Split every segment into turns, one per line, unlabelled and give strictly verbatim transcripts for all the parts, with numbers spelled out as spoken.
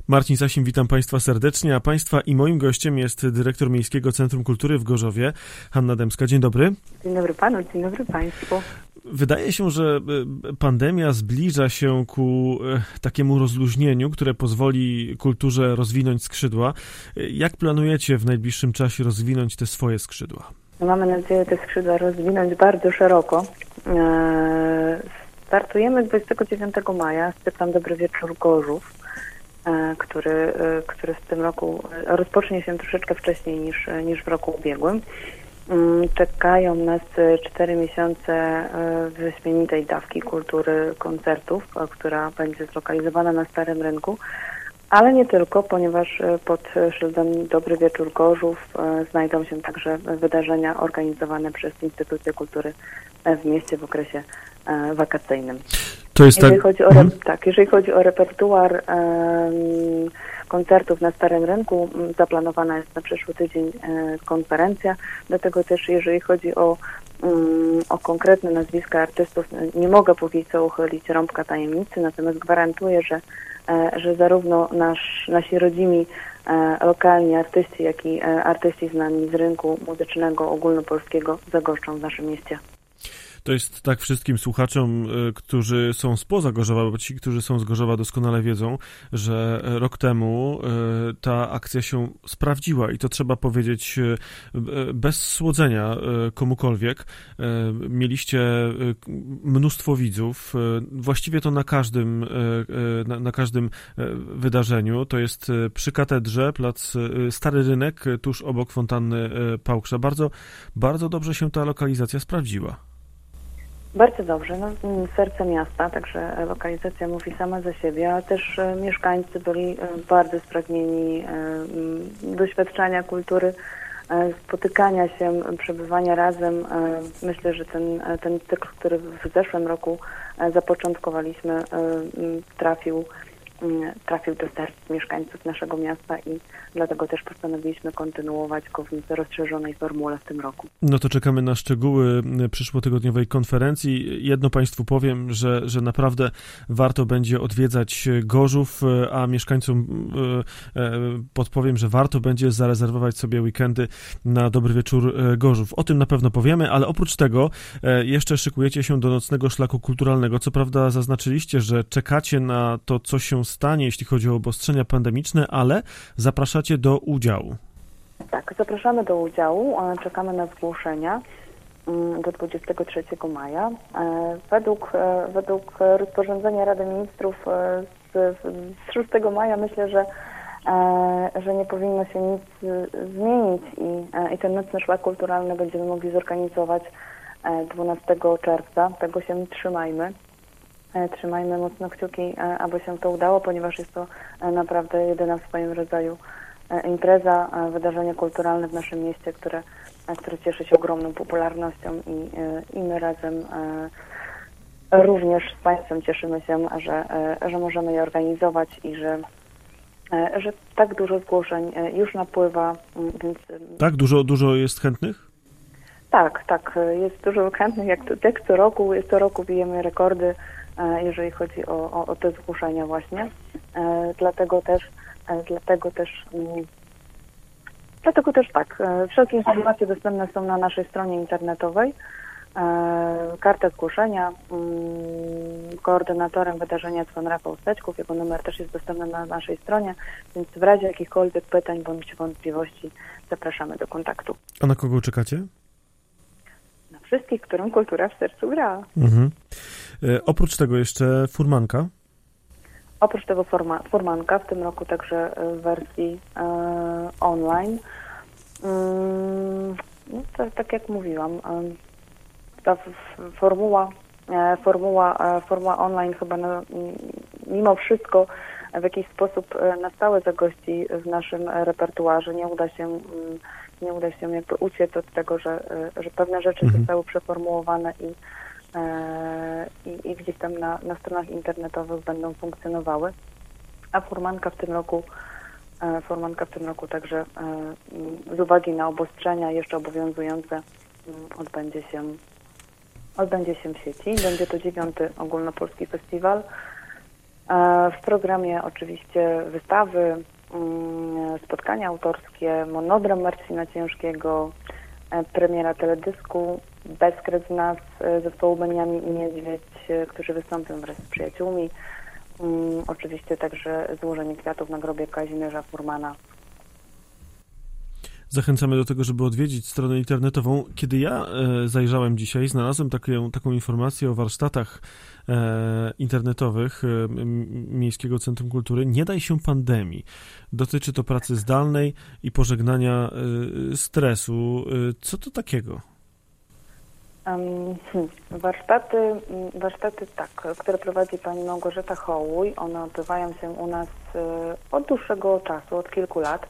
Marcin Sasin, witam Państwa serdecznie, a Państwa i moim gościem jest dyrektor Miejskiego Centrum Kultury w Gorzowie, Hanna Dębska. Dzień dobry.
Dzień dobry Panu, dzień dobry Państwu.
Wydaje się, że pandemia zbliża się ku takiemu rozluźnieniu, które pozwoli kulturze rozwinąć skrzydła. Jak planujecie w najbliższym czasie rozwinąć te swoje skrzydła?
Mamy nadzieję te skrzydła rozwinąć bardzo szeroko. Startujemy dwudziestego dziewiątego maja z cyklem Dobry Wieczór Gorzów, który, który w tym roku rozpocznie się troszeczkę wcześniej niż, niż w roku ubiegłym. Czekają nas cztery miesiące wyśmienitej dawki kultury koncertów, która będzie zlokalizowana na Starym Rynku, ale nie tylko, ponieważ pod szyldem Dobry Wieczór Gorzów znajdą się także wydarzenia organizowane przez Instytucje Kultury w mieście w okresie wakacyjnym.
To jest
jeżeli
tak...
chodzi o re... tak, jeżeli chodzi o repertuar um, koncertów na Starym Rynku, zaplanowana jest na przyszły tydzień e, konferencja, dlatego też jeżeli chodzi o, um, o konkretne nazwiska artystów, nie mogę póki co uchylić rąbka tajemnicy, natomiast gwarantuję, że, e, że zarówno nasz, nasi rodzimi e, lokalni artyści, jak i e, artyści znani z rynku muzycznego ogólnopolskiego zagoszczą w naszym mieście.
To jest tak wszystkim słuchaczom, którzy są spoza Gorzowa, bo ci, którzy są z Gorzowa, doskonale wiedzą, że rok temu ta akcja się sprawdziła i to trzeba powiedzieć bez słodzenia komukolwiek. Mieliście mnóstwo widzów, właściwie to na każdym, na, na każdym wydarzeniu. To jest przy katedrze, plac Stary Rynek, tuż obok fontanny Pałkrza. Bardzo, bardzo dobrze się ta lokalizacja sprawdziła.
Bardzo dobrze. No, serce miasta, także lokalizacja mówi sama za siebie, ale też mieszkańcy byli bardzo spragnieni doświadczania kultury, spotykania się, przebywania razem. Myślę, że ten, ten cykl, który w zeszłym roku zapoczątkowaliśmy, trafił trafił do serc mieszkańców naszego miasta i dlatego też postanowiliśmy kontynuować go w rozszerzonej formule w tym roku.
No to czekamy na szczegóły przyszłotygodniowej konferencji. Jedno Państwu powiem, że, że naprawdę warto będzie odwiedzać Gorzów, a mieszkańcom podpowiem, że warto będzie zarezerwować sobie weekendy na Dobry Wieczór Gorzów. O tym na pewno powiemy, ale oprócz tego jeszcze szykujecie się do nocnego szlaku kulturalnego. Co prawda zaznaczyliście, że czekacie na to, co się stanie, jeśli chodzi o obostrzenia pandemiczne, ale zapraszacie do udziału.
Tak, zapraszamy do udziału, czekamy na zgłoszenia do dwudziestego trzeciego maja. Według, według rozporządzenia Rady Ministrów z, z szóstego maja myślę, że, że nie powinno się nic zmienić i, i ten nocny szlak kulturalny będziemy mogli zorganizować dwunastego czerwca. Tego się trzymajmy. Trzymajmy mocno kciuki, aby się to udało, ponieważ jest to naprawdę jedyna w swoim rodzaju impreza, wydarzenie kulturalne w naszym mieście, które, które cieszy się ogromną popularnością i, i my razem również z Państwem cieszymy się, że, że możemy je organizować i że, że tak dużo zgłoszeń już napływa. Więc...
Tak? Dużo, dużo jest chętnych?
Tak, tak. Jest dużo chętnych, jak, jak co roku. Co roku bijemy rekordy, jeżeli chodzi o, o, o te zgłoszenia właśnie. E, dlatego też, e, dlatego też, mm, dlatego też tak, e, wszelkie informacje dostępne są na naszej stronie internetowej. E, karta zgłoszenia, mm, koordynatorem wydarzenia jest pan Rafał Steczków, jego numer też jest dostępny na naszej stronie, więc w razie jakichkolwiek pytań bądź wątpliwości zapraszamy do kontaktu.
A na kogo czekacie?
Na wszystkich, którym kultura w sercu gra.
Mhm. E, oprócz tego jeszcze furmanka?
Oprócz tego forma, furmanka, w tym roku także w wersji e, online. Mm, no to, tak jak mówiłam, e, ta formuła, e, formuła, e, formuła online chyba na, mimo wszystko w jakiś sposób na stałe zagości w naszym repertuarze. Nie uda się, nie uda się jakby uciec od tego, że, że pewne rzeczy mhm. zostały przeformułowane i, i, i gdzieś tam na, na stronach internetowych będą funkcjonowały. A furmanka w tym roku Furmanka w tym roku także z uwagi na obostrzenia jeszcze obowiązujące odbędzie się, odbędzie się w sieci. Będzie to dziewiąty ogólnopolski festiwal W programie oczywiście wystawy, spotkania autorskie, monodram Marcina Ciężkiego, premiera teledysku Bezkres z nas zespołu Beniamin i Niedźwiedź, którzy wystąpią wraz z przyjaciółmi. Oczywiście także złożenie kwiatów na grobie Kazimierza Furmana.
Zachęcamy do tego, żeby odwiedzić stronę internetową. Kiedy ja e, zajrzałem dzisiaj, znalazłem taką, taką informację o warsztatach e, internetowych e, Miejskiego Centrum Kultury. Nie daj się pandemii. Dotyczy to pracy zdalnej i pożegnania e, stresu. E, co to takiego?
Um, hmm. Warsztaty, warsztaty, tak, które prowadzi pani Małgorzata Hołuj. One odbywają się u nas e, od dłuższego czasu, od kilku lat.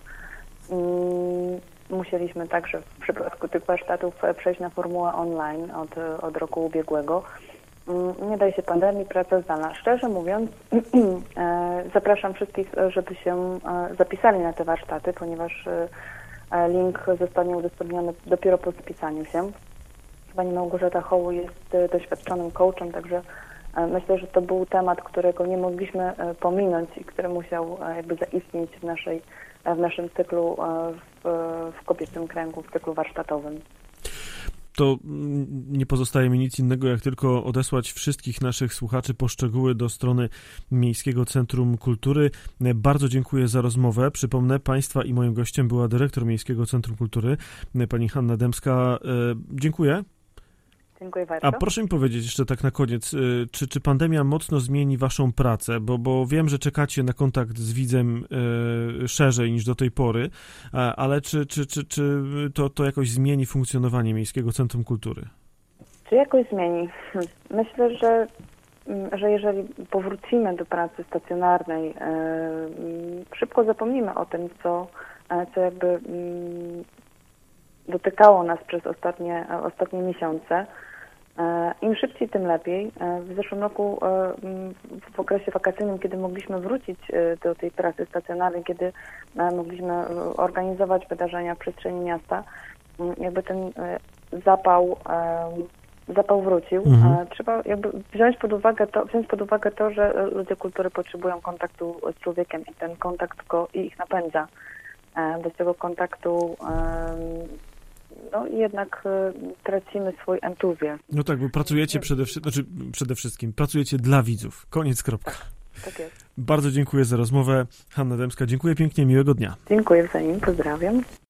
Musieliśmy także w przypadku tych warsztatów przejść na formułę online od, od roku ubiegłego. Nie daje się pandemii, praca zdalna. Szczerze mówiąc, zapraszam wszystkich, żeby się zapisali na te warsztaty, ponieważ link zostanie udostępniony dopiero po spisaniu się. Pani Małgorzata Hołuj jest doświadczonym coachem, także myślę, że to był temat, którego nie mogliśmy pominąć i który musiał jakby zaistnieć w naszej w naszym cyklu w, w kobiecym kręgu, w cyklu warsztatowym.
To nie pozostaje mi nic innego, jak tylko odesłać wszystkich naszych słuchaczy po szczegóły do strony Miejskiego Centrum Kultury. Bardzo dziękuję za rozmowę. Przypomnę, Państwa i moim gościem była dyrektor Miejskiego Centrum Kultury, pani Hanna Dębska. Dziękuję.
Dziękuję bardzo.
A proszę mi powiedzieć jeszcze tak na koniec, czy, czy pandemia mocno zmieni waszą pracę, bo, bo wiem, że czekacie na kontakt z widzem e, szerzej niż do tej pory, ale czy, czy, czy, czy to, to jakoś zmieni funkcjonowanie Miejskiego Centrum Kultury?
Czy jakoś zmieni? Myślę, że, że jeżeli powrócimy do pracy stacjonarnej, e, szybko zapomnimy o tym, co, co jakby m, dotykało nas przez ostatnie, ostatnie miesiące. Im szybciej, tym lepiej. W zeszłym roku, w okresie wakacyjnym, kiedy mogliśmy wrócić do tej pracy stacjonarnej, kiedy mogliśmy organizować wydarzenia w przestrzeni miasta, jakby ten zapał, zapał wrócił. Mhm. Trzeba jakby wziąć pod uwagę to, wziąć pod uwagę to, że ludzie kultury potrzebują kontaktu z człowiekiem i ten kontakt go i ich napędza. Bez tego kontaktu no i jednak y, tracimy swój entuzjazm.
No tak, bo pracujecie przede, znaczy przede wszystkim, pracujecie dla widzów. Koniec, kropka.
Tak, tak jest.
Bardzo dziękuję za rozmowę. Hanna Dębska, dziękuję pięknie, miłego dnia.
Dziękuję wzajemnie, pozdrawiam.